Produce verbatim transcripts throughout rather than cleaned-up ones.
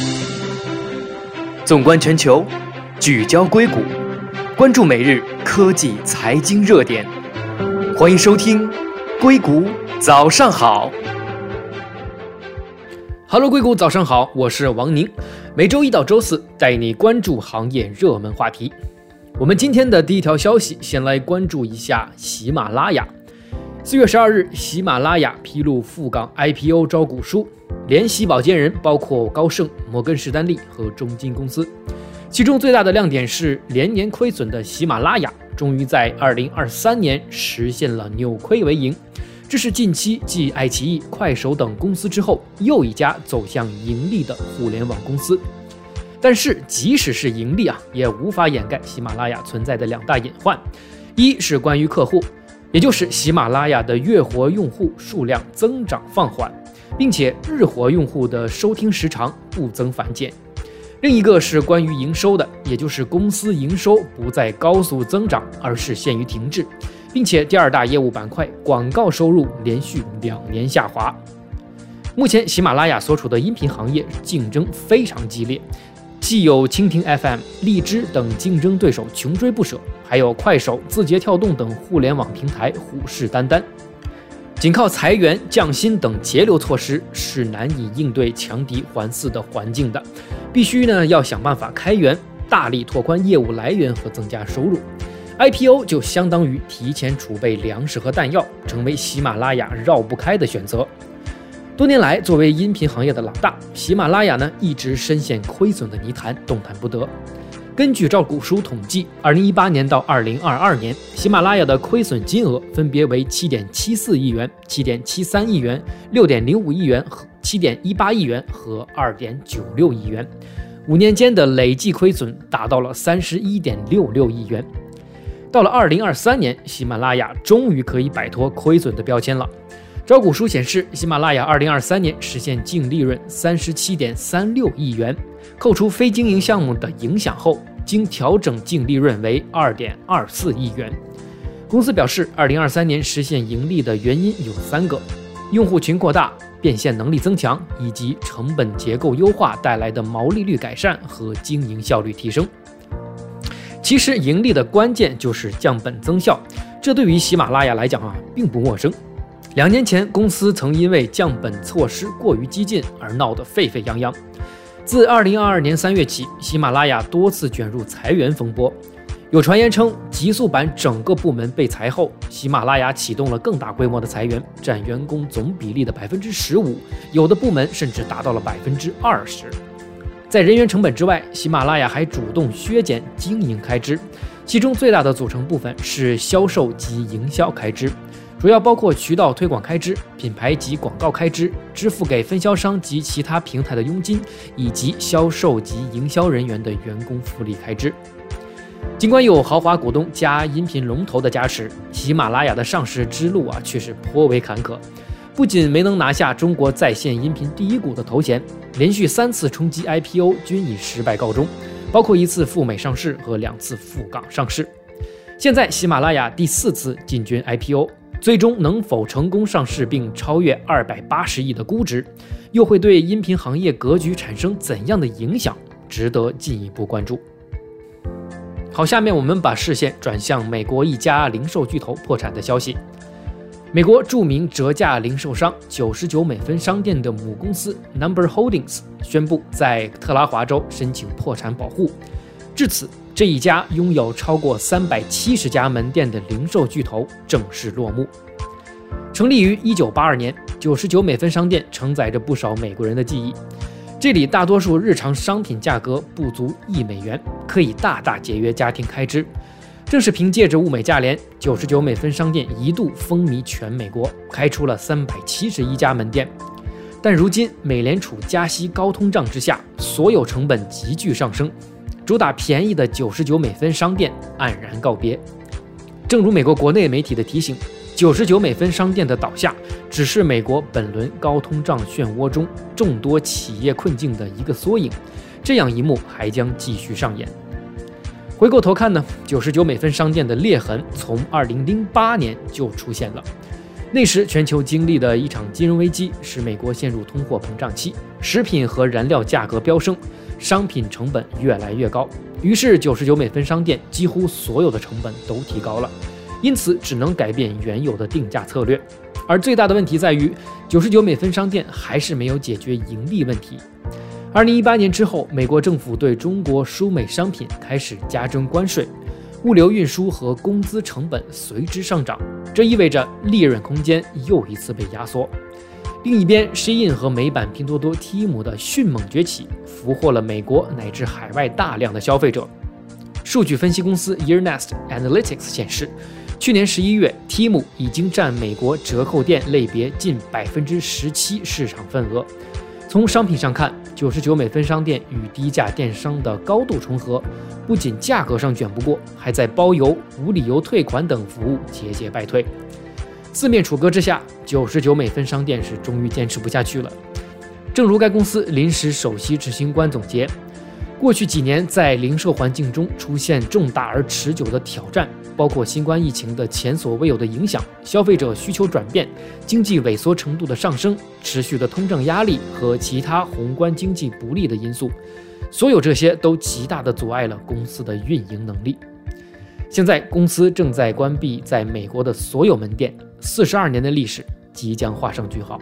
纵观全球，聚焦硅谷，关注每日科技财经热点。欢迎收听硅谷早上好。Hello， 硅谷早上好，我是王宁。每周一到周四带你关注行业热门话题。我们今天的第一条消息，先来关注一下喜马拉雅。四月十二日，喜马拉雅披露赴港 I P O 招股书，联喜保荐人包括高盛、摩根士丹利和中金公司。其中最大的亮点是，连年亏损的喜马拉雅终于在二零二三年实现了扭亏为盈。这是近期继爱奇艺、快手等公司之后，又一家走向盈利的互联网公司。但是，即使是盈利啊，也无法掩盖喜马拉雅存在的两大隐患。一是关于客户，也就是喜马拉雅的月活用户数量增长放缓，并且日活用户的收听时长不增反减。另一个是关于营收的，也就是公司营收不再高速增长，而是陷于停滞，并且第二大业务板块广告收入连续两年下滑。目前喜马拉雅所处的音频行业竞争非常激烈，既有蜻蜓 F M、荔枝等竞争对手穷追不舍，还有快手、字节跳动等互联网平台虎视眈眈。仅靠裁员、降薪等节流措施是难以应对强敌环伺的环境的，必须呢要想办法开源，大力拓宽业务来源和增加收入。I P O 就相当于提前储备粮食和弹药，成为喜马拉雅绕不开的选择。多年来，作为音频行业的老大，喜马拉雅呢一直深陷亏损的泥潭，动弹不得。根据招股书统计，二零一八年到二零二二年，喜马拉雅的亏损金额分别为七点七四亿元、七点七三亿元、六点零五亿元和七点一八亿元和二点九六亿元，五年间的累计亏损达到了三十一点六六亿元。到了二零二三年，喜马拉雅终于可以摆脱亏损的标签了。招股书显示，喜马拉雅二零二三年实现净利润三十七点三六亿元，扣除非经营项目的影响后，经调整净利润为二点二四亿元。公司表示，二零二三年实现盈利的原因有三个：用户群扩大、变现能力增强，以及成本结构优化带来的毛利率改善和经营效率提升。其实盈利的关键就是降本增效，这对于喜马拉雅来讲啊，并不陌生。两年前，公司曾因为降本措施过于激进而闹得沸沸扬扬。自二零二二年三月起，喜马拉雅多次卷入裁员风波。有传言称，极速版整个部门被裁后，喜马拉雅启动了更大规模的裁员，占员工总比例的百分之十五，有的部门甚至达到了百分之二十。在人员成本之外，喜马拉雅还主动削减经营开支，其中最大的组成部分是销售及营销开支。主要包括渠道推广开支、品牌及广告开支、支付给分销商及其他平台的佣金，以及销售及营销人员的员工福利开支。尽管有豪华股东加音频龙头的加持，喜马拉雅的上市之路啊却是颇为坎坷。不仅没能拿下中国在线音频第一股的头衔，连续三次冲击 I P O 均以失败告终，包括一次赴美上市和两次赴港上市。现在喜马拉雅第四次进军 I P O。最终能否成功上市并超越二百八十亿的估值，又会对音频行业格局产生怎样的影响，值得进一步关注。好，下面我们把视线转向美国一家零售巨头破产的消息。美国著名折价零售商九十九美分商店的母公司 Number Holdings 宣布在特拉华州申请破产保护。至此，这一家拥有超过三百七十家门店的零售巨头正式落幕。成立于一九八二年，九十九美分商店承载着不少美国人的记忆。这里大多数日常商品价格不足一美元，可以大大节约家庭开支。正是凭借着物美价廉，九十九美分商店一度风靡全美国，开出了三百七十一家门店。但如今美联储加息高通胀之下，所有成本急剧上升，主打便宜的九十九美分商店黯然告别。正如美国国内媒体的提醒，九十九美分商店的倒下只是美国本轮高通胀漩涡中众多企业困境的一个缩影，这样一幕还将继续上演。回过头看呢，九十九美分商店的裂痕从二零零八年就出现了。 那时全球经历的一场金融危机，使美国陷入通货膨胀期，食品和燃料价格飙升，商品成本越来越高。于是九十九美分商店几乎所有的成本都提高了，因此只能改变原有的定价策略。而最大的问题在于，九十九美分商店还是没有解决盈利问题。二零一八年之后，美国政府对中国输美商品开始加征关税，物流运输和工资成本随之上涨，这意味着利润空间又一次被压缩。另一边 ，Shein 和美版拼多多 Temu 的迅猛崛起，俘获了美国乃至海外大量的消费者。数据分析公司 Earnest Analytics 显示，去年十一月 ，Temu 已经占美国折扣店类别近百分之十七市场份额。从商品上看，九十九美分商店与低价电商的高度重合，不仅价格上卷不过，还在包邮、无理由退款等服务节节败退。四面楚歌之下，九十九美分商店是终于坚持不下去了。正如该公司临时首席执行官总结，过去几年在零售环境中出现重大而持久的挑战，包括新冠疫情的前所未有的影响、消费者需求转变、经济萎缩程度的上升、持续的通胀压力和其他宏观经济不利的因素，所有这些都极大地阻碍了公司的运营能力。现在公司正在关闭在美国的所有门店，四十二年的历史即将画上句号。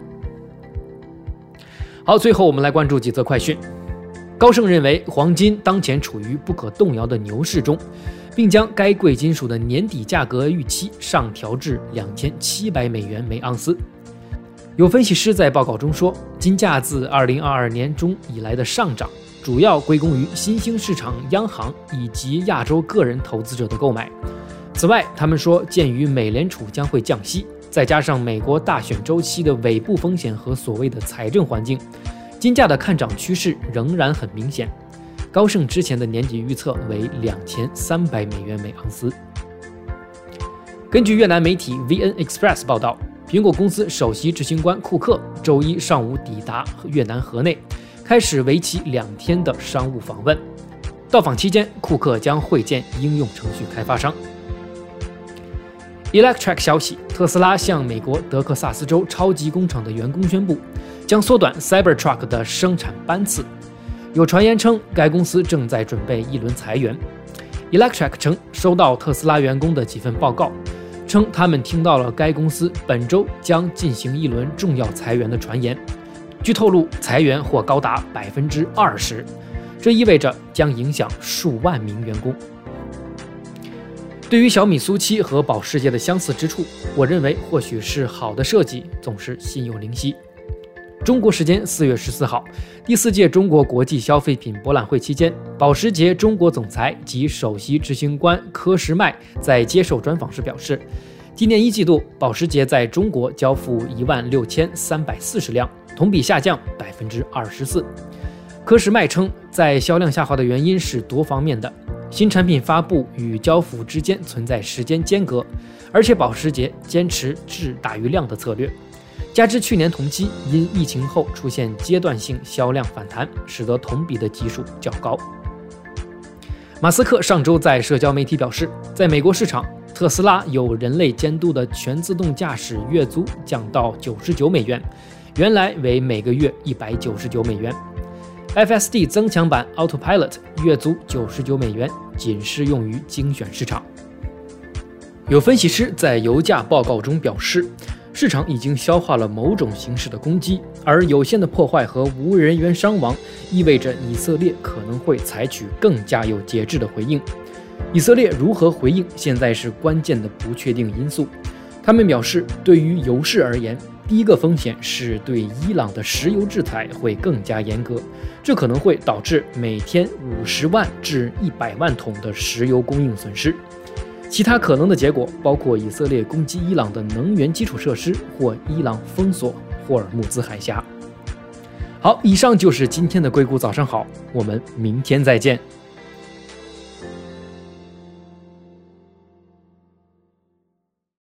好，最后我们来关注几则快讯。高盛认为黄金当前处于不可动摇的牛市中，并将该贵金属的年底价格预期上调至两千七百美元每盎司。有分析师在报告中说，金价自二零二二年中以来的上涨主要归功于新兴市场央行以及亚洲个人投资者的购买。此外，他们说，鉴于美联储将会降息，再加上美国大选周期的尾部风险和所谓的财政环境，金价的看涨趋势仍然很明显。高盛之前的年底预测为两千三百美元每盎司。根据越南媒体 V N Express 报道，苹果公司首席执行官库克周一上午抵达越南河内，开始为期两天的商务访问。到访期间，库克将会见应用程序开发商。Electrek 消息，特斯拉向美国德克萨斯州超级工厂的员工宣布，将缩短 Cybertruck 的生产班次。有传言称，该公司正在准备一轮裁员。Electrek 称，收到特斯拉员工的几份报告，称他们听到了该公司本周将进行一轮重要裁员的传言。据透露，裁员或高达百分之二十，这意味着将影响数万名员工。对于小米 S U 七和保时捷的相似之处，我认为或许是好的设计总是心有灵犀。中国时间四月十四号，第四届中国国际消费品博览会期间，保时捷中国总裁及首席执行官柯时迈在接受专访时表示，今年一季度保时捷在中国交付一万六千三百四十辆，同比下降百分之二十四。柯时迈称，在销量下滑的原因是多方面的。新产品发布与交付之间存在时间间隔，而且保时捷坚持质大于量的策略，加之去年同期因疫情后出现阶段性销量反弹，使得同比的基数较高。马斯克上周在社交媒体表示，在美国市场，特斯拉有人类监督的全自动驾驶月租降到九十九美元，原来为每个月一百九十九美元。F S D 增强版 Autopilot 月租九十九美元，仅适用于精选市场。有分析师在油价报告中表示，市场已经消化了某种形式的攻击，而有限的破坏和无人员伤亡意味着以色列可能会采取更加有节制的回应。以色列如何回应，现在是关键的不确定因素。他们表示，对于油市而言，第一个风险是对伊朗的石油制裁会更加严格，这可能会导致每天五十万至一百万桶的石油供应损失。其他可能的结果包括以色列攻击伊朗的能源基础设施，或伊朗封锁霍尔木兹海峡。好，以上就是今天的硅谷早上好，我们明天再见。